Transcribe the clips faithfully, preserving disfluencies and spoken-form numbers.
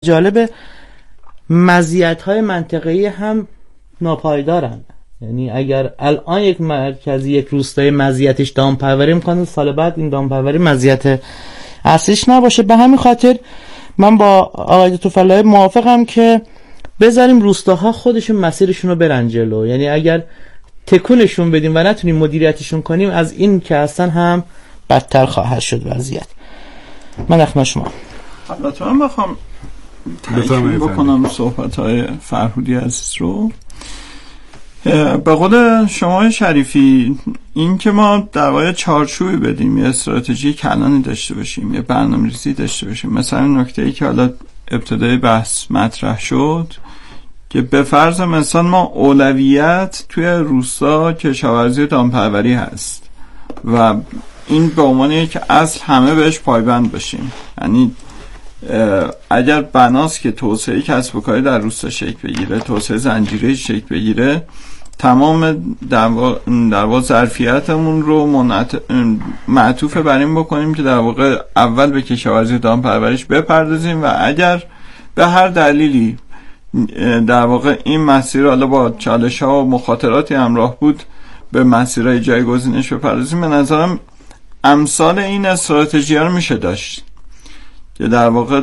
جالب مزیت‌های منطقه‌ای هم ناپایدارن. یعنی اگر الان یک مرکزی یک روستای مزیتش دامپروری میکنه، سال بعد این دامپروری مزیت اصلیش نباشه. به همین خاطر من با آقای توفالایی موافقم که بذاریم روستاها خودشون مسیرشون رو برن جلو. یعنی اگر تکونشون بدیم و نتونیم مدیریتشون کنیم، از این که اصلا هم بدتر خواهد شد وضعیت. من اخما شما البته من بخوام تأکید بکنم صحبت‌های فرهودی عزیز رو، به قول شما شریفی، این که ما در واقع چارچوبی بدیم، یه استراتژی کلانی داشته باشیم، یه برنامه‌ریزی داشته باشیم. مثلا نکته‌ای که حالا ابتدای بحث مطرح شد که به فرض مثلا ما اولویت توی روستا کشاورزی دامپروری هست و این به عنوان یک اصل همه بهش پایبند باشیم. یعنی اگر بناست که توسعه کسب و کاری در روستا شکل بگیره، توسعه زنجیره شکل بگیره، تمام در واقع ظرفیتمون رو منعت... معطوف بر این بکنیم که در واقع اول به کشاورزی دامپروریش بپردازیم و اگر به هر دلیلی در واقع این مسیر حالا با چالش ها و مخاطراتی همراه بود به مسیرهای جایگزینش بپردازیم. به نظرم امثال این استراتژی ها رو میشه داشت که در واقع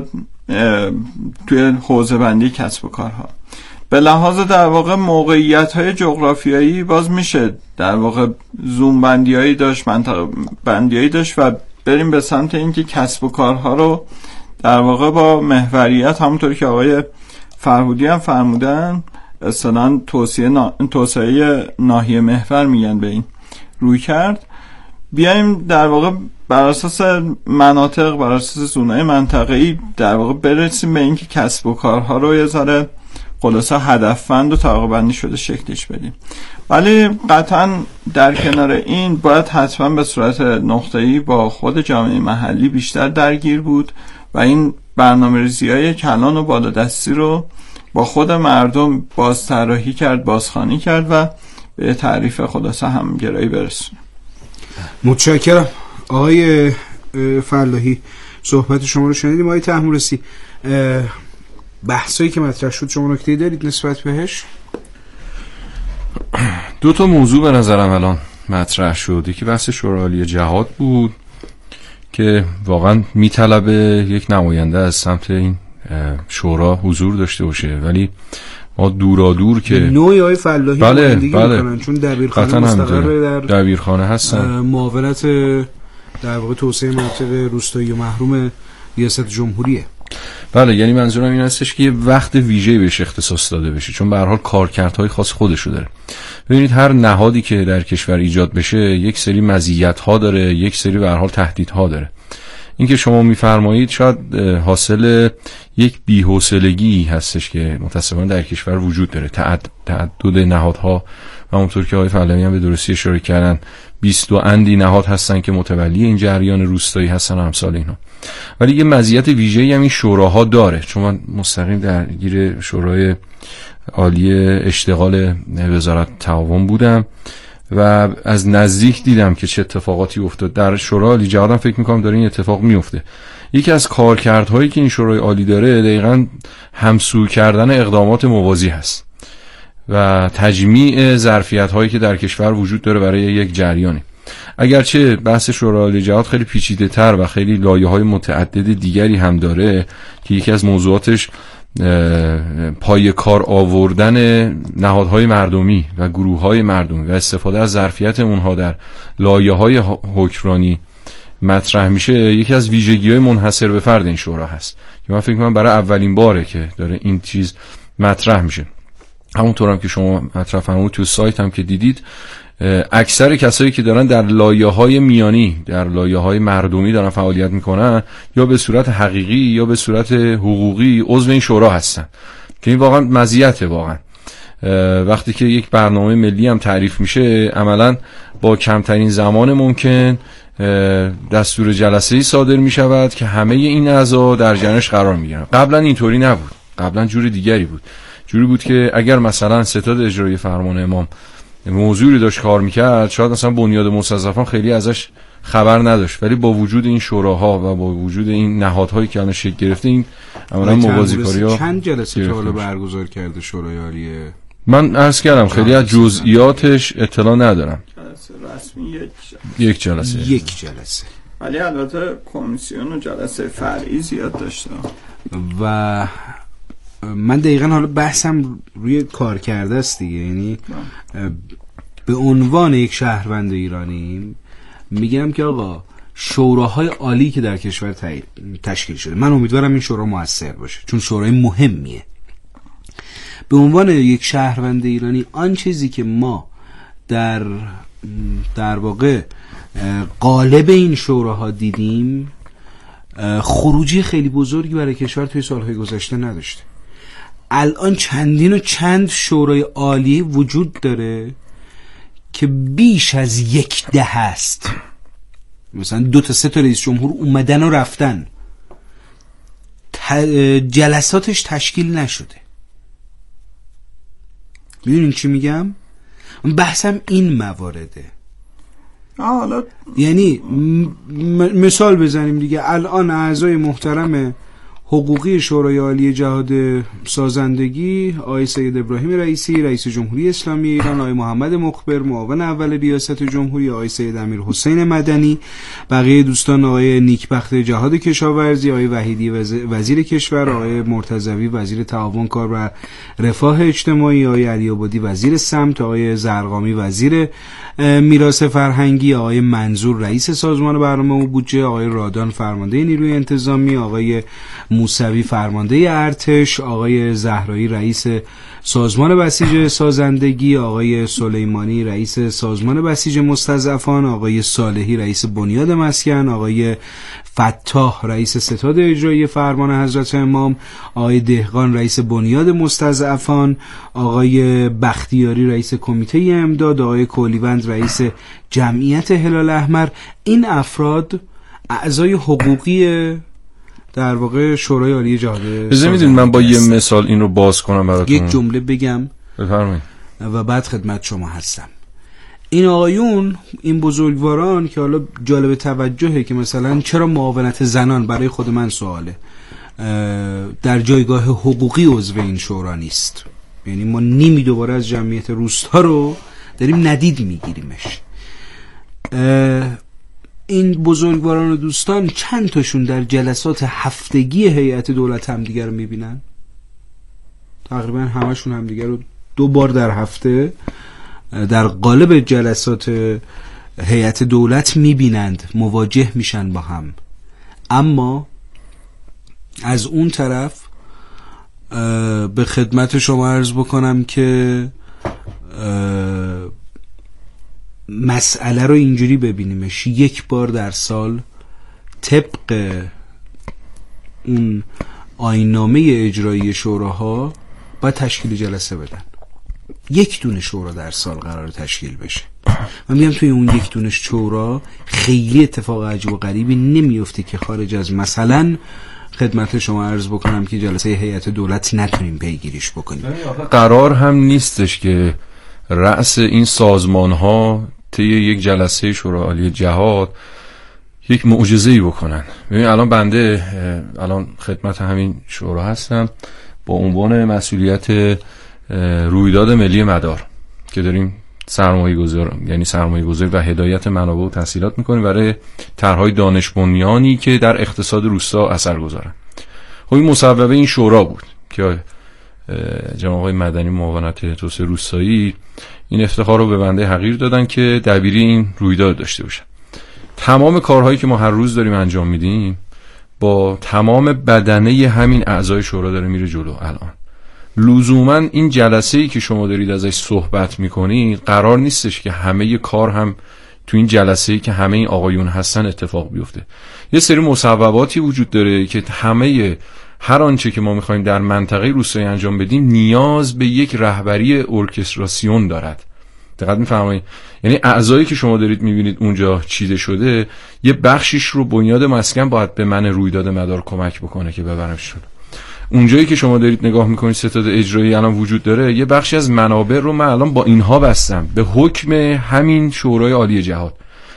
توی حوزه بندی کسب و کارها به لحاظ در واقع موقعیت های جغرافیایی باز میشه در واقع زوم بندی هایی داشت، منطقه بندی هایی داشت و بریم به سمت اینکه کسب و کارها رو در واقع با محوریت، همونطوری که آقای فرهودی هم فرمودن، اصلا توسعه نا... توسعه ناحیه محور میگن به این روی کرد، بیایم در واقع بر اساس مناطق، بر اساس زونای منطقه‌ای در واقع برسیم به اینکه کسب و کارها رو یه ذره خلاصه هدفمند و طبقه بندی شده شکلش بدیم. ولی قطعا در کنار این باید حتما به صورت نقطه‌ای با خود جامعه محلی بیشتر درگیر بود و این برنامه‌ریزی‌های کلان و بالادستی رو با خود مردم باز طراحی کرد، بازخوانی کرد و به تعریف خلاصه همگرایی برسونه. متشکرم آقای فلاحی، صحبت شما رو شنیدیم. آقای طهمورثی، بحثایی که مطرح شد شما نکته‌ای دارید نسبت بهش؟ دو تا موضوع به نظرم الان مطرح شد. یکی بحث شورای عالی جهاد بود که واقعا میطلبه یک نماینده از سمت این شورا حضور داشته باشه، ولی ما دورا دور که نوعی های فلاحی بله زندگی بله میکنن، چون دبیرخانه مستقر در دبیرخانه هستن، معاونت در واقع توسعه مناطق روستایی و محروم ریاست جمهوریه. بله، یعنی منظورم این هستش که یه وقت ویژه‌ای بهش اختصاص داده بشه، چون به هر حال کارکردهای خاص خودشو داره. ببینید هر نهادی که در کشور ایجاد بشه یک سری مزیت‌ها داره، یک سری به هر حال تهدیدها داره. این که شما میفرمایید شاید حاصل یک بی‌حوصلگی هستش که متأسفانه در کشور وجود داره، تعدد تعدد نهادها و اونطور که آقای فلاحی هم به درستی اشاره کردن بیست و اندی نهاد هستن که متولی این جریان روستایی هستن و امثال اینا. ولی یه مزیت ویژه‌ای هم این شوراها داره، چون من مستقیم درگیر شورای عالی اشتغال وزارت تعاون بودم و از نزدیک دیدم که چه اتفاقاتی افتاد در شورای عالی جهاد. فکر می‌کنم داره این اتفاق میفته. یکی از کارکردهایی که این شورای عالی داره دقیقاً همسو کردن اقدامات موازی هست و تجمیع ظرفیت‌هایی که در کشور وجود داره برای یک جریانی. اگرچه بحث شورای عالی جهاد خیلی پیچیده‌تر و خیلی لایه‌های متعدد دیگری هم داره که یکی از موضوعاتش پای کار آوردن نهادهای مردمی و گروه‌های مردمی و استفاده از ظرفیت اونها در لایه‌های حکمرانی مطرح میشه، یکی از ویژگی‌های منحصر به فرد این شورا هست که من فکر می‌کنم برای اولین باره که داره این چیز مطرح میشه. همونطور هم که شما مطرح فرمودید تو سایت هم که دیدید، اکثر کسایی که دارن در لایه‌های میانی، در لایه‌های مردمی دارن فعالیت میکنن، یا به صورت حقیقی یا به صورت حقوقی عضو این شورا هستن که این واقعا مزیته. واقعا وقتی که یک برنامه ملی هم تعریف میشه، عملاً با کمترین زمان ممکن دستور جلسه‌ای صادر میشود که همه این اعضا در جریانش قرار میگیرن. قبلا اینطوری نبود، قبلا جور دیگری بود. جوری بود که اگر مثلا ستاد اجرایی فرمان امام موضوعی داشت کار میکرد، شاید مثلا بنیاد مستضعفان خیلی ازش خبر نداشت، ولی با وجود این شوراها و با وجود این نهادهایی که الان شکل گرفته این عملا موازیکاری‌ها چند جلسه تا حالا برگزار کرده شورای عالی؟ من عرض کردم خیلی از جزئیاتش اطلاع ندارم. جلسه رسمی یک جلسه. یک جلسه یک جلسه ولی البته کمیسیون و جلسه فرعی زیاد داشته. و من دقیقا حالا بحثم روی کار کرده است دیگه، یعنی به عنوان یک شهروند ایرانی میگم که آقا شوراهای عالی که در کشور تشکیل شده، من امیدوارم این شورا موثر باشه چون شورای مهمیه. به عنوان یک شهروند ایرانی آن چیزی که ما در در واقع قالب این شوراها دیدیم خروجی خیلی بزرگی برای کشور توی سالهای گذشته نداشته. الان چندین و چند شورای عالی وجود داره که بیش از یک ده هست، مثلا دو تا سه تا رئیس جمهور اومدن و رفتن، جلساتش تشکیل نشده. میدونین چی میگم؟ بحثم این موارده. حالا یعنی م- مثال بزنیم دیگه، الان اعضای محترم حقوقی شورای عالی جهاد سازندگی آقای سید ابراهیم رئیسی رئیس جمهوری اسلامی ایران، آقای محمد مخبر معاون اول ریاست جمهوری، آقای سید امیر حسین مدنی، بقیه دوستان آقای نیکبخت جهاد کشاورزی، آقای وحیدی وزیر کشور، آقای مرتضوی وزیر تعاون کار و رفاه اجتماعی، آقای علی عبادی وزیر سمت، آقای زرقامی وزیر میراث فرهنگی، آقای منظور رئیس سازمان برنامه و بودجه، آقای رادان فرمانده نیروی انتظامی، آقای موسوی فرمانده ارتش، آقای زهرایی رئیس سازمان بسیج سازندگی، آقای سلیمانی رئیس سازمان بسیج مستضعفان، آقای صالحی رئیس بنیاد مسکن، آقای فتاح رئیس ستاد اجرایی فرمان حضرت امام، آقای دهقان رئیس بنیاد مستضعفان، آقای بختیاری رئیس کمیته امداد، آقای کولیوند رئیس جمعیت هلال احمر. این افراد اعضای حقوقی در واقع شورای عالی جهاد. بذار میدونید من با یه مثال این رو باز کنم براتون، یک جمله بگم بفرمایید و بعد خدمت شما هستم. این آقایون، این بزرگواران که حالا جالب توجهه که مثلا چرا معاونت زنان برای خود من سواله در جایگاه حقوقی عضو این شورا نیست. یعنی ما نیمی دوباره از جمعیت روستا رو داریم ندید میگیریمش. این بزرگواران و دوستان چند تاشون در جلسات هفتگی هیئت دولت همدیگر رو میبینن؟ تقریبا همشون همدیگر رو دو بار در هفته در قالب جلسات هیئت دولت میبینند، مواجه میشن با هم. اما از اون طرف به خدمت شما عرض بکنم که مسئله رو اینجوری ببینیمش، یک بار در سال طبق اون آیین‌نامه اجرایی شوراها باید تشکیل جلسه بدن. یک دونه شورا در سال قرار تشکیل بشه. من میگم توی اون یک دونه شورا خیلی اتفاق عجیب و غریبی نمیفته که خارج از مثلا خدمت شما عرض بکنم که جلسه هیئت دولت نتونیم پیگیریش بکنیم. قرار هم نیستش که رأس این سازمان ها طی یک جلسه شورای عالی جهاد یک معجزه‌ای بکنن. ببین الان بنده الان خدمت همین شورا هستم با عنوان مسئولیت رویداد ملی مدار که داریم سرمایه گذار یعنی سرمایه گذاری و هدایت منابع و تسهیلات میکنیم برای طرح‌های دانش بنیانی که در اقتصاد روستا اثر گذارن. خب این مصوبه این شورا بود که جناب آقای مدنی معاونت توسعه روستایی این افتخار رو به بنده حقیر دادن که دبیری این رویداد داشته باشن. تمام کارهایی که ما هر روز داریم انجام میدیم با تمام بدنه همین اعضای شورا داره میره جلو. الان لزوما این جلسه‌ای که شما دارید ازش صحبت میکنید قرار نیستش که همه کار هم تو این جلسه‌ای که همه این آقایون هستن اتفاق بیفته. یه سری مصوباتی وجود داره که همه هر آنچه که ما میخوایم در منطقه روستایی انجام بدیم نیاز به یک رهبری ارکستراسیون دارد. دقت میفرمایید؟ یعنی اعضایی که شما دارید میبینید اونجا چیده شده یه بخشیش رو بنیاد مسکن باید به من رویداد مدار کمک بکنه که ببرمش شده. اونجایی که شما دارید نگاه میکنید ستاد اجرایی الان وجود داره یه بخشی از منابع رو من الان با اینها بستم به حکم همین شورای عالی جهاد.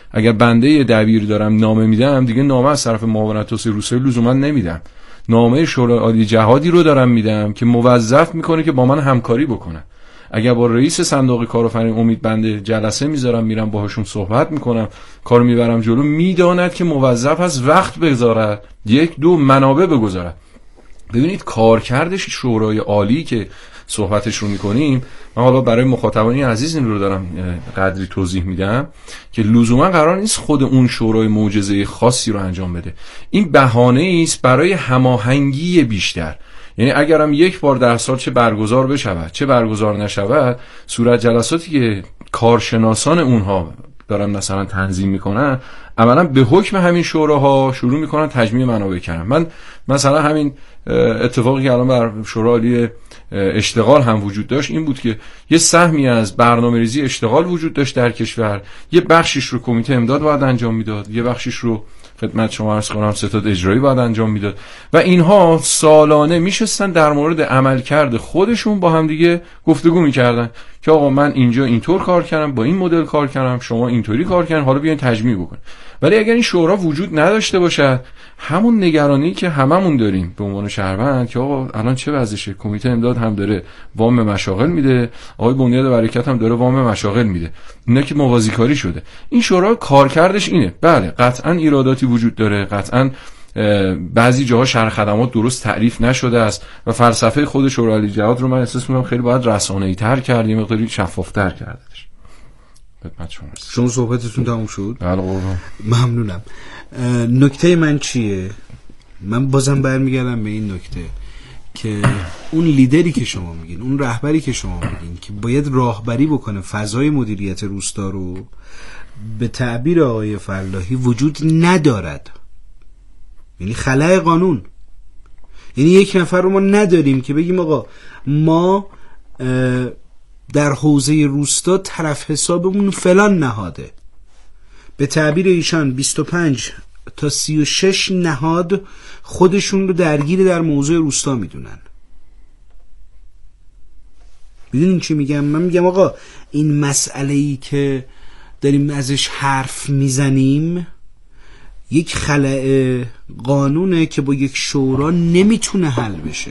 اگر بنده یه دبیر دارم نامه میدم، دیگه نامه از طرف معاونت توسعه روستایی لزوما نمیدم، نامه شورای عالی جهادی رو دارم میدم که موظف میکنه که با من همکاری بکنه. اگر با رئیس صندوق کارآفرینی امید بنده جلسه میذارم، میرم باهاشون صحبت میکنم، کارو میبرم جلو، میداند که موظف هست وقت بگذارد، یک دو منابع بگذارد. ببینید کارکردش شورای عالی که صحبتش رو میکنیم، من حالا برای مخاطبانی عزیز این رو دارم قدری توضیح میدم که لزوما قرار نیست خود اون شورای معجزه خاصی رو انجام بده. این بهانه است برای هماهنگی بیشتر. یعنی اگرم یک بار در سال چه برگزار بشود چه برگزار نشود، صورت جلساتی که کارشناسان اونها دارن مثلا تنظیم میکنن، عملا به حکم همین شوراها شروع میکنن تجمیع منابع کردن. من مثلا همین اتفاقی که الان بر شورای عالی اشتغال هم وجود داشت این بود که یه سهمی از برنامه‌ریزی اشتغال وجود داشت در کشور، یه بخشیش رو کمیته امداد باید انجام میداد، یه بخشیش رو خدمت شما عرض کنم ستاد اجرایی باید انجام میداد و اینها سالانه میشستن در مورد عملکرد خودشون با هم دیگه گفتگو میکردن که آقا من اینجا اینطور کار کردم، با این مدل کار کردم، شما اینطوری کار کردن، حالا بیاین تجمیع بکن. ولی اگر این شورا وجود نداشته باشه، همون نگرانی که هممون داریم به عنوان شهروند که آقا الان چه وضعشه، کمیته امداد هم داره وام مشاغل میده، آقای بنیاد برکت هم داره وام مشاغل میده، اینا که موازی کاری شده. این شورا کارکردش اینه. بله قطعا ایراداتی وجود داره، قطعا بعضی جاها شرح خدمات درست تعریف نشده است و فلسفه خود شورای عالی جهاد رو من احساس می‌کنم خیلی باید رسانه‌ای تر کردیم، مقداری شفاف‌تر کردش. خدمت شما هست. شما صحبتتون تموم شد؟ بله قربان. ممنونم. نکته من چیه؟ من بازم برمیگردم به این نکته که اون لیدری که شما میگین، اون رهبری که شما میگین که باید راهبری بکنه فضای مدیریت روستا رو، به تعبیر آقای فلاحی وجود ندارد. یعنی خلأ قانون. یعنی یک نفر رو ما نداریم که بگیم آقا ما در حوزه روستا طرف حسابمون فلان نهاده. به تعبیر ایشان بیست و پنج تا سی و شش نهاد خودشون رو درگیر در موضوع روستا میدونن. میدونین چی میگم؟ من میگم آقا این مسئله‌ای که داریم ازش حرف میزنیم یک خلأ قانونه که با یک شورا نمیتونه حل بشه.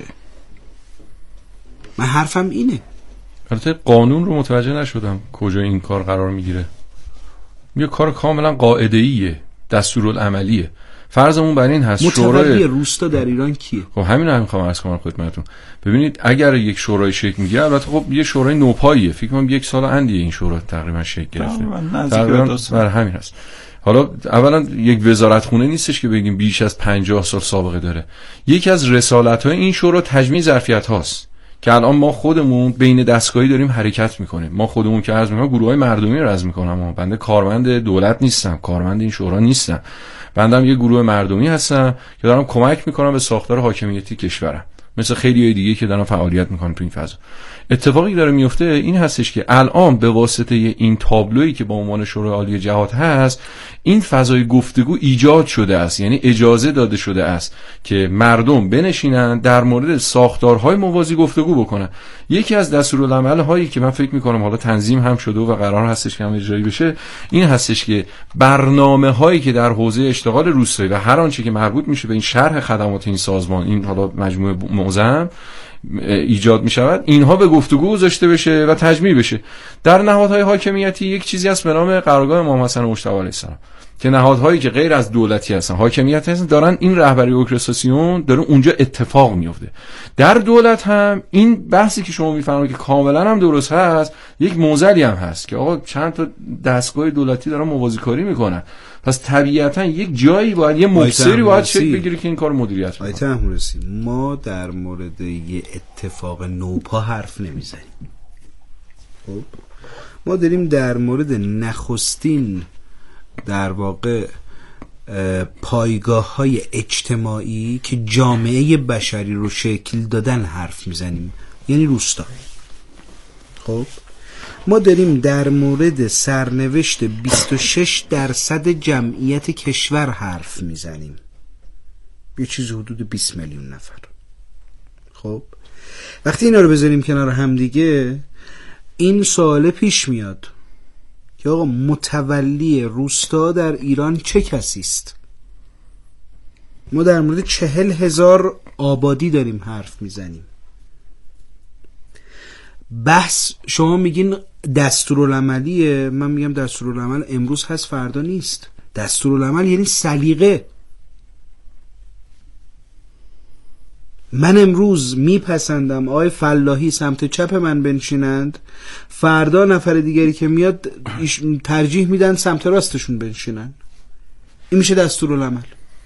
من حرفم اینه. البته قانون رو متوجه نشدم کجا این کار قرار میگیره. یه کار کاملا قاعده‌ایه، دستورالعملیه. فرضمون بر این هست شورای روستا در ایران کیه؟ خب همین رو میخوام عرض کنم خدمتتون. ببینید اگر یک شورای شکل میگیره، البته خب یه شورای نوپاییه، فکر کنم یک سال اندیه این شورا تقریبا شکل گرفته. تقریبا بر همین هست. حالا اولا یک وزارتخونه نیستش که بگیم بیش از پنجاه سال سابقه داره. یکی از رسالت‌های این شورا تجمیع ظرفیت هاست که الان ما خودمون بین دستگاهی داریم حرکت میکنیم. ما خودمون که عرض میکنم گروهای مردمی رو عرض میکنم، بنده کارمند دولت نیستم، کارمند این شورا نیستم، بنده هم یه گروه مردمی هستم که دارم کمک میکنم به ساختار حاکمیتی کشورم، مثل خیلی دیگه که دارن فعالیت میکنن تو این فضا. اتفاقی داره میفته این هستش که الان به واسطه این تابلویی که با عنوان شورای عالی جهاد هست، این فضای گفتگو ایجاد شده است. یعنی اجازه داده شده است که مردم بنشینن در مورد ساختارهای موازی گفتگو بکنن. یکی از دستورالعمل هایی که من فکر میکنم حالا تنظیم هم شده و قرار هستش که هم اجرایی بشه این هستش که برنامه هایی که در حوزه اشتغال روستایی و هر آنچه که مربوط میشه به این شرح خدمات این سازمان، این حالا مجموعه معظم ایجاد می شود، اینها به گفتگو گذاشته بشه و تجمیع بشه. در نهادهای حاکمیتی یک چیزی هست به نام قرارگاه امام حسن مجتبی علیه السلام که نهادهایی که غیر از دولتی هستن، حاکمیت هستن، دارن این رهبری اوکراساسیون داره اونجا اتفاق میفته. در دولت هم این بحثی که شما میفرمایید که کاملا هم درست هست، یک معضلی هم هست که آقا چند تا دستگاه دولتی دارن موازی کاری میکنن، پس طبیعتا یک جایی باید یه مبصری باید شکل بگیره که این کار مدیریت کنه. آیت احمدرسی، ما در مورد یه اتفاق نوپا حرف نمیزنیم. خب ما داریم در مورد نخستین در واقع پایگاه های اجتماعی که جامعه بشری رو شکل دادن حرف میزنیم، یعنی روستا. خب ما داریم در مورد سرنوشت بیست و شش درصد جمعیت کشور حرف میزنیم، یه چیز حدود بیست میلیون نفر. خب وقتی اینا رو بذاریم کنار هم دیگه، این سوال پیش میاد که که آقا متولی روستا در ایران چه کسی است. ما در مورد چهل هزار آبادی داریم حرف میزنیم. بحث شما میگین دستورالعملیه، من میگم دستورالعمل امروز هست فردا نیست. دستورالعمل یعنی سلیقه. من امروز میپسندم آقای فلاحی سمت چپ من بنشینند، فردا نفر دیگری که میاد ترجیح میدن سمت راستشون بنشینن. این میشه دستورالعمل.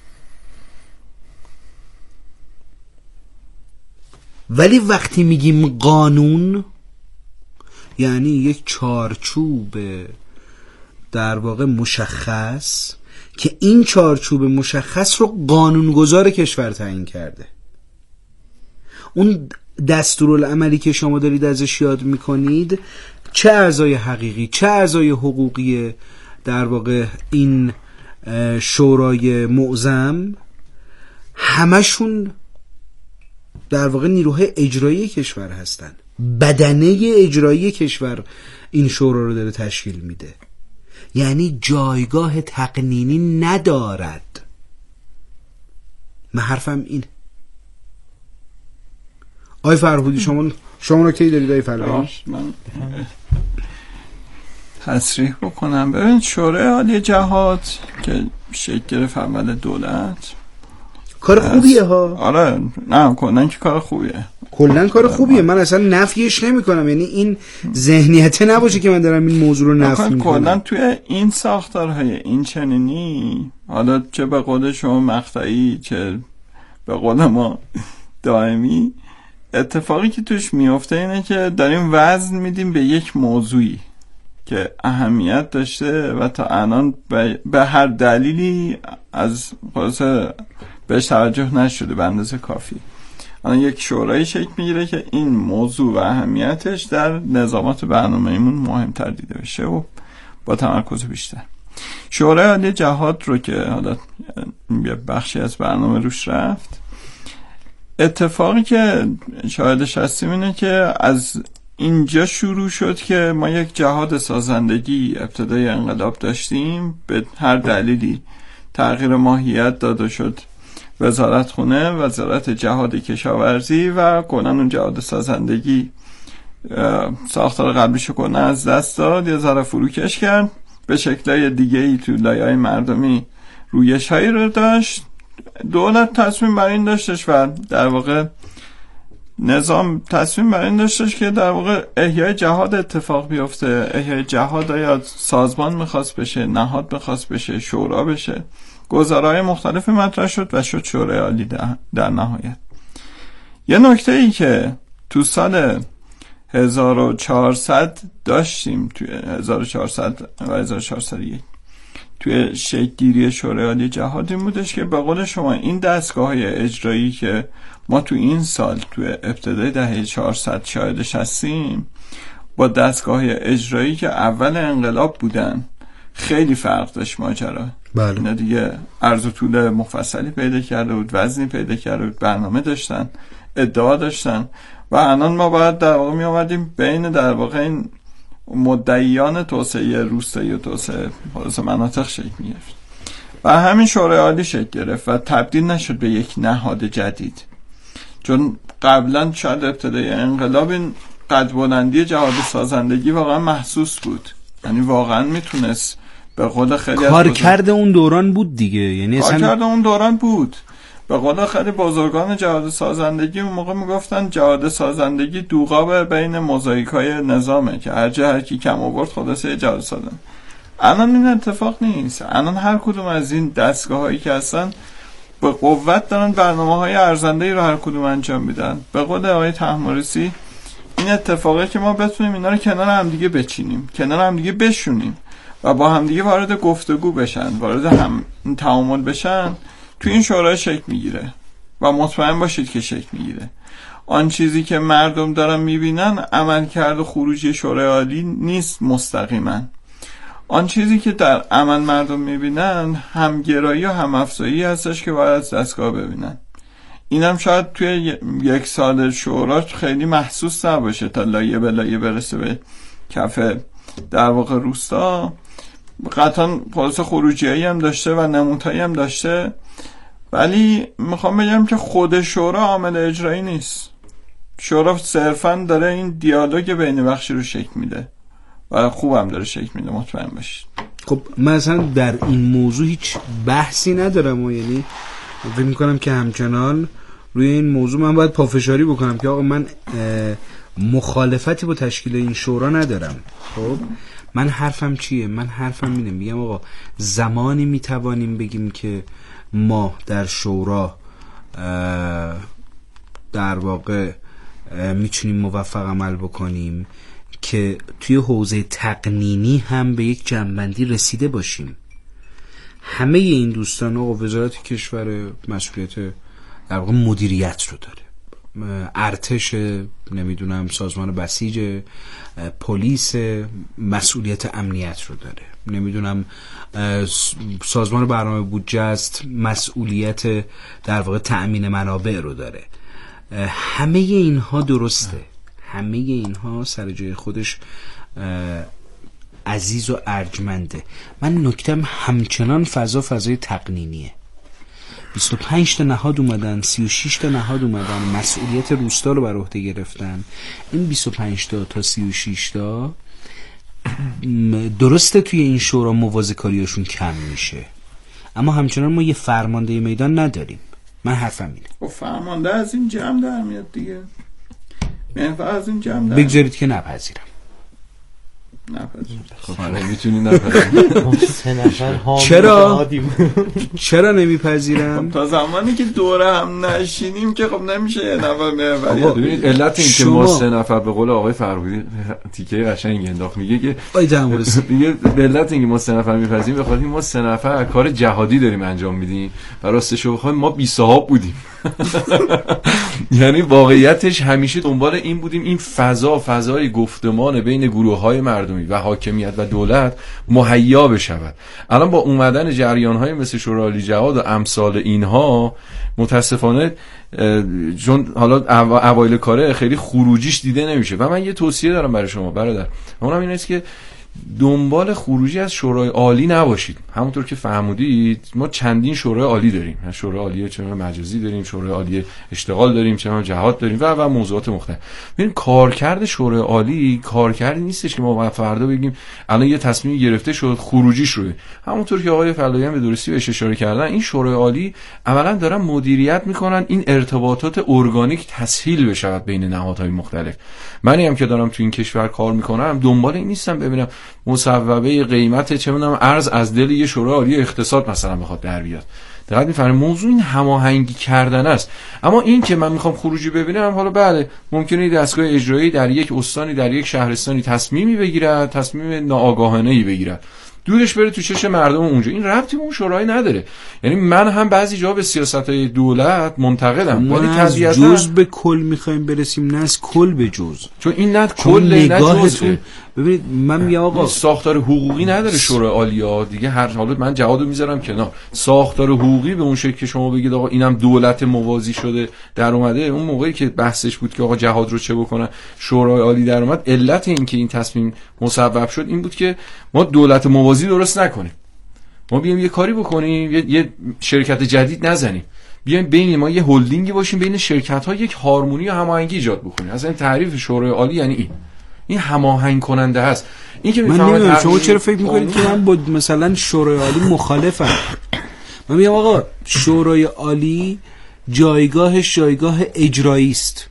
ولی وقتی میگیم قانون یعنی یک چارچوب در واقع مشخص که این چارچوب مشخص رو قانونگذار کشور تعیین کرده. اون دستورالعملی که شما دارید ازش یاد میکنید، چه اعضای حقیقی چه اعضای حقوقی در واقع این شورای معظم، همشون در واقع نیروهای اجرایی کشور هستن. بدنه اجرایی کشور این شورا رو داره تشکیل میده، یعنی جایگاه تقنینی ندارد. من حرفم اینه. آی فرهودی شما شما رو کی دارید آی فرهودی؟ من تصریح بکنم. ببینید شورای عالی جهاد که شکل گرفت اول دولت کار خوبیه ها. آره نه کلا که کار خوبیه، کلا کار خوبیه، من اصلا نفیش نمی کنم. یعنی این ذهنیت نباشه که من دارم این موضوع رو نفی میکنم. کلا توی این ساختارهای این چنینی، حالا چه به قول شما مقطعی چه به قول ما دائمی، اتفاقی که توش میفته اینه که داریم وزن میدیم به یک موضوعی که اهمیت داشته و تا الان به هر دلیلی از خلاصه بهش توجه نشده به اندازه کافی. الان یک شورای شکل میگیره که این موضوع و اهمیتش در نظامات برنامه‌ایمون مهمتر دیده بشه و با تمرکز بیشتر. شورای عالی جهاد رو که حالا یه بخشی از برنامه روش رفت، اتفاقی که شاهدش هستیم اینه که از اینجا شروع شد که ما یک جهاد سازندگی ابتدای انقلاب داشتیم، به هر دلیلی تغییر ماهیت داده شد وزارت خونه، وزارت جهاد کشاورزی و کنن اون جهاد سازندگی ساختار قبلیشو کنه از دست داد، یه ذره فروکش کرد، به شکلای دیگه ای تو لایه‌های مردمی رویش هایی رو داشت. دولت تصمیم بر این داشتش و در واقع نظام تصمیم بر این داشتش که در واقع احیای جهاد اتفاق بیفته. احیای جهاد یا سازمان میخواست بشه، نهاد میخواست بشه، شورا بشه، گزارهای مختلف مطرح شد و شد شورای عالی در نهایت. یه نکته ای که تو سال هزار و چهارصد داشتیم، توی هزار و چهارصد و هزار و چهارصد و یک توی شکل‌گیری شورای عالی جهاد این بودش که به قول شما این دستگاه‌های اجرایی که ما تو این سال توی ابتدای دهه چهارصد شاهدش هستیم با دستگاه‌های اجرایی که اول انقلاب بودن خیلی فرق داشت ماجرا. بله. اینا دیگه عرض و طول مفصلی پیدا کرده بود، وزنی پیدا کرده بود، برنامه داشتن، ادعا داشتن و الان ما باید در واقع می آمدیم بین در واقع این مدعیان توسعه روستایی و توسعه مناطق شکل می گرفت و همین شورای عالی شکل گرفت و تبدیل نشد به یک نهاد جدید، چون قبلا شاید ابتدای انقلاب این قد بلندی جهاد سازندگی واقعا محسوس بود، یعنی واقعا میتونست به قول خیلی کار کرده اون دوران بود دیگه، یعنی کار اصلا کرده اون دوران بود. به قول خیلی بزرگان جهاد سازندگی اون موقع میگفتن جهاد سازندگی دوغاب بین موزاییکای نظامه که هر جا هر کی کم آورد خلاصه جهاد سازند. الان این اتفاق نیست. الان هر کدوم از این دستگاه هایی که هستن به قوت دارن برنامه های ارزنده‌ای رو هر کدوم انجام میدن. به قول آقای طهماسبی این اتفاقه که ما بتونیم اینا رو کنار هم دیگه بچینیم، کنار هم دیگه بشونیم و با هم دیگه وارد گفتگو بشن، وارد هم تعامل بشن، تو این شورای شکل میگیره و مطمئن باشید که شکل میگیره. آن چیزی که مردم دارن میبینن عملکرد و خروجی شورای عالی نیست مستقیما. آن چیزی که در عمل مردم میبینن همگرایی و همافزایی هستش که باید از دستگاه ببینن. اینم شاید توی یک سال شورا خیلی محسوس نباشه تا لایه به لایه برسه به کف در واقع روستا قطعا پالیس خروجیایی هم داشته و نمودهایی هم داشته، ولی میخوام بگم که خود شورا عامل اجرایی نیست. شورا صرفا داره این دیالوگ بین بخشی رو شکل میده و خوبم داره شکل میده، مطمئن باشید. خب مثلا در این موضوع هیچ بحثی ندارم و یعنی فکر میکنم که همچنان روی این موضوع من باید پافشاری بکنم که آقا من مخالفتی با تشکیل این شورا ندارم. خب من حرفم چیه؟ من حرفم اینه، میگم آقا زمانی میتوانیم بگیم که ما در شورا در واقع میتونیم موفق عمل بکنیم که توی حوزه تقنینی هم به یک جنبندی رسیده باشیم. همه این دوستان آقا وزارت کشور مسئولیت در واقع مدیریت رو داره، ارتش نمیدونم سازمان بسیج، پلیس مسئولیت امنیت رو داره، نمیدونم سازمان برنامه بودجه است مسئولیت در واقع تأمین منابع رو داره. همه اینها درسته، همه اینها سر جای خودش عزیز و ارجمنده. من نکتم همچنان فضا فضای تقنینیه. بیست و پنج تا نهاد اومدن، سی و شش تا نهاد اومدن مسئولیت روستا رو بر عهده گرفتن. این بیست و پنج تا تا سی و شش تا درسته توی این شورا موازیکاریاشون کم میشه، اما همچنان ما یه فرمانده میدان نداریم. من حرفم اینه. و فرمانده از این جمع در میاد دیگه. منفعه از این جمع در بگذارید که نپذیرم. نپذیرم. میتونی نپذیرم. سه نفر چرا؟ چرا نمیپذیرم؟ تا زمانی که دوره هم نشینیم که خب نمیشه یه نفر میبرید. ببینید علت این که ما سه نفر به قول آقای فرهودی تیکه قشنگ انداخت، میگه که میگه علت این که ما سه نفر میپذیریم به خاطر ما سه نفر کار جهادی داریم انجام میدیم و راستش رو بخوایم ما بی صاحب بودیم. یعنی واقعیتش همیشه دنبال این بودیم این فضا فضای گفتمان بین گروه‌های مردمی و حاکمیت و دولت مهیا بشود. الان با اومدن جریان‌های مثل شورای عالی جهاد و امثال اینها متاسفانه چون حالا اوایل کاره خیلی خروجیش دیده نمیشه و من یه توصیه دارم برای شما برادر، اونم این است که دنبال خروجی از شورای عالی نباشید. همونطور که فهمودید ما چندین شورای عالی داریم، شورای عالی چه مجازی داریم، شورای عالی اشتغال داریم، چه جهاد داریم و و موضوعات مختلف. ببین کارکرد شورای عالی کارکردی نیستش که ما فردا بگیم الان یه تصمیم گرفته شد خروجیش رو. همونطور که آقای فلایان به درستی بهش اشاره کردن این شورای عالی عملاً دارن مدیریت میکنن این ارتباطات ارگانیک تسهیل بشود بین نهادهای مختلف. منی هم که دارم تو این کشور کار میکنم دنبال این نیستم ببینم مصوبه قیمت چه میدونم ارز از دل یه شورای عالی اقتصاد مثلا بخواد در بیاد. دقیقاً میفهمم موضوع این هماهنگی کردن است. اما این که من میخوام خروجی ببینم، حالا بله ممکنه دستگاه اجرایی در یک استانی در یک شهرستانی تصمیمی بگیرد، تصمیم ناآگاهانه‌ای بگیرد، دورش بره تو چش مردم اونجا. این ربطی به اون شورای نداره. یعنی من هم بعضی جا به سیاست‌های دولت منتقدم، ولی طبیعتاً جز به کل می‌خوایم برسیم، نه از کل به جز. چون این نه کل نه جزء. ببینید من میگم آقا ساختار حقوقی نداره شورای عالیه دیگه. هر حالت من جوادو میذارم کنار. ساختار حقوقی به اون شکل که شما بگید آقا اینم دولت موازی شده در اومده، اون موقعی که بحثش بود که آقا جهاد رو چه بکنن شورای عالی در اومد، علت این که این تصمیم مسبب شد این بود که ما دولت موازی درست نکنیم. ما بیایم یه کاری بکنیم، یه, یه شرکت جدید نزنیم، بیایم بین ما یه هلدینگی باشیم، بین شرکت‌ها یک هارمونی و هماهنگی ایجاد بکنیم. اصلا تعریف شورای عالی یعنی این این هماهنگ کننده است. این که من نمیدونم شما چرا فکر میکنید که من با مثلا شورای عالی مخالفم. من میگم آقا شورای عالی جایگاهش جایگاه اجرایی است،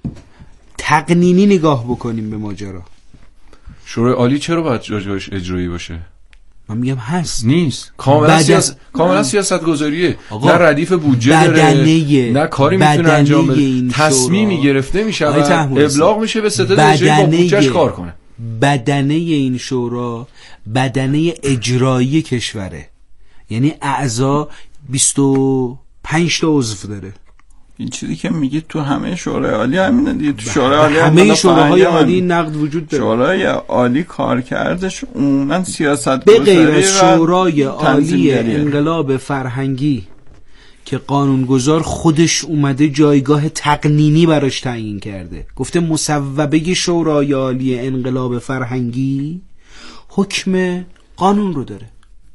تقنینی نگاه بکنیم به ماجرا. شورای عالی چرا باید جایگاهش اجرایی باشه؟ من میگم هست، نیست. کاملا سیاست کاملا سیاست گذاریه. نه ردیف بودجه داره، نه کاری میتونه انجام بده. تصمیمی گرفته میشه و ابلاغ میشه به ستاد اجرایی با بودجهش کار کنه. بدنه این شورا بدنه اجرایی کشوره، یعنی اعضا بیست و پنج تا عضو داره. این چیزی که میگید تو همه شورای عالی همینه دیگه. تو شورای عالی همه شوراهای عالی نقد وجود داره. شورای عالی کارکردش عموما سیاست به غیر از شورای عالی انقلاب فرهنگی که قانونگذار خودش اومده جایگاه تقنینی براش تعیین کرده، گفته مصوبه شورای عالی انقلاب فرهنگی حکم قانون رو داره.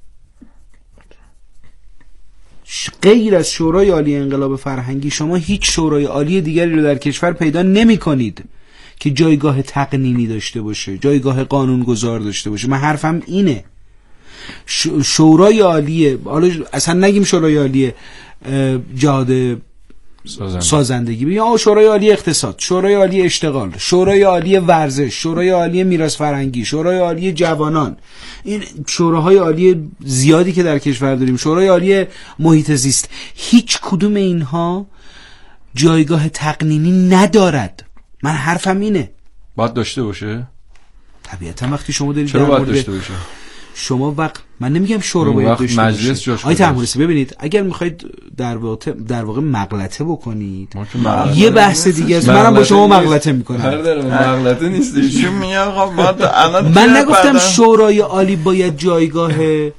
غیر از شورای عالی انقلاب فرهنگی شما هیچ شورای عالی دیگری رو در کشور پیدا نمی کنید که جایگاه تقنینی داشته باشه، جایگاه قانونگذار داشته باشه. من حرفم اینه. شورای عالی، حالا اصلا نگیم شورای عالی جهاد سازندگی, سازندگی. یا شورای عالی اقتصاد، شورای عالی اشتغال، شورای عالی ورزش، شورای عالی میراث فرهنگی، شورای عالی جوانان، این شوراهای عالی زیادی که در کشور داریم، شورای عالی محیط زیست، هیچ کدوم اینها جایگاه تقنینی ندارد. من حرفم اینه. باید داشته باشه. طبیعتا وقتی شما دارید چرا باید داشته باشه؟ شما وقت من نمیگم شورا باید داشته باشه. آقای تحمورسی ببینید، اگر میخواید در واقع در واقع مغلطه بکنید یه بحث دیگه است. منم با شما مغلطه میکنم. مغلطه نیست. ایشون میگه آقا من نگفتم شورای عالی باید جایگاه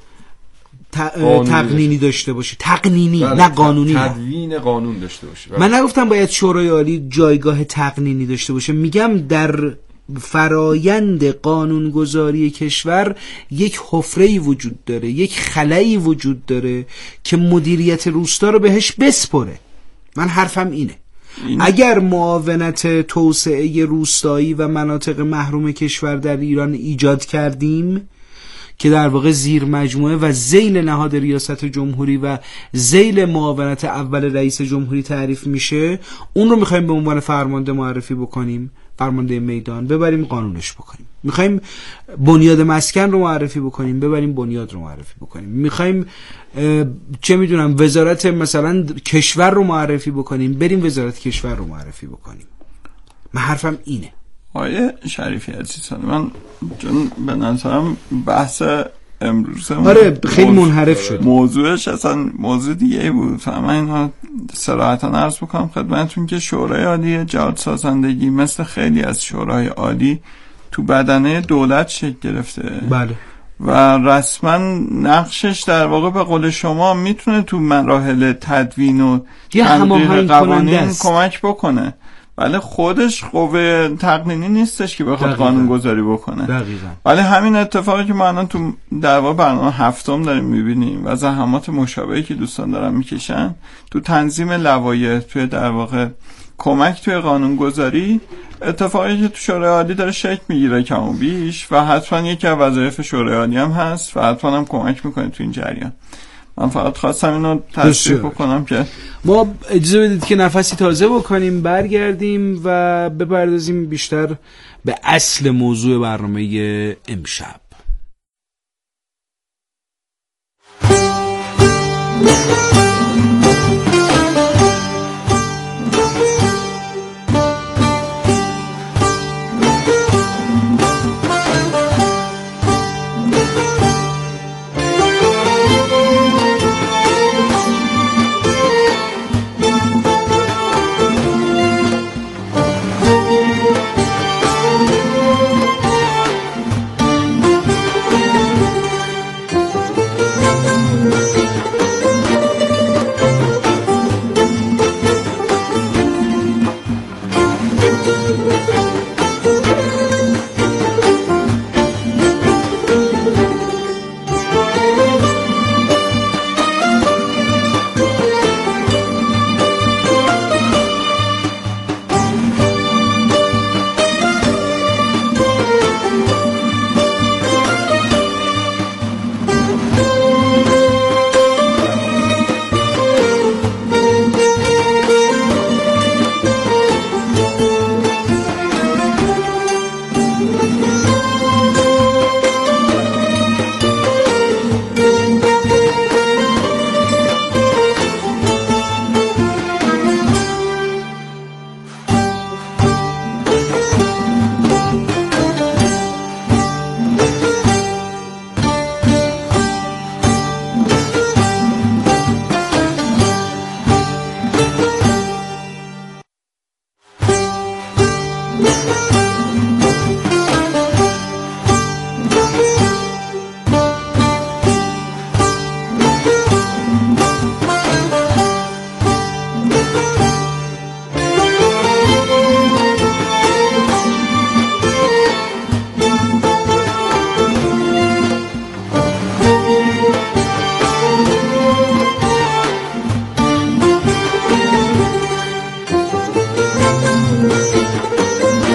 تقنینی داشته باشه، تقنینی نه قانونی، تدوین قانون داشته باشه. من نگفتم باید شورای عالی جایگاه تقنینی داشته باشه. میگم در فرایند قانونگذاری کشور یک حفره‌ای وجود داره، یک خلایی وجود داره که مدیریت روستا رو بهش بسپره. من حرفم اینه. این... اگر معاونت توسعه روستایی و مناطق محروم کشور در ایران ایجاد کردیم که در واقع زیر مجموعه و ذیل نهاد ریاست جمهوری و ذیل معاونت اول رئیس جمهوری تعریف میشه، اون رو میخوایم به عنوان فرمانده معرفی بکنیم، فرمانده میدان، ببریم قانونش بکنیم. میخوایم بنیاد مسکن رو معرفی بکنیم، ببریم بنیاد رو معرفی بکنیم. میخوایم چه میدونم وزارت مثلا کشور رو معرفی بکنیم، بریم وزارت کشور رو معرفی بکنیم. من حرفم اینه. آیه شریفی عزیزان، من چون به نظرم بحث امروز آره خیلی منحرف شد، موضوعش اصلا موضوع دیگه بود. من اینها صراحتا عرض بکنم خدمتتون که شورای عالی جهاد سازندگی مثل خیلی از شورای عالی تو بدنه دولت شکل گرفته. بله. و رسما نقشش در واقع به قول شما میتونه تو مراحل تدوین و تنظیم قوانین کمک بکنه، ولی خودش قوه تقنینی نیستش که بخواد قانون گذاری بکنه. دقیقاً. ولی همین اتفاقی که ما الان تو در واقع برنامه هفتم داریم میبینیم و زحمات مشابهی که دوستان دارن میکشن تو تنظیم لوایح، توی در واقع کمک توی قانون گذاری، اتفاقی که تو شورای عالی داره شکل میگیره کم و بیش و حتما یکی از وظایف شورای عالی هم هست و حتما هم کمک میکنه تو این جریان. من فقط خواستم اینو تصریح بکنم که ما اجازه بدید که نفسی تازه بکنیم، برگردیم و بپردازیم بیشتر به اصل موضوع برنامه امشب.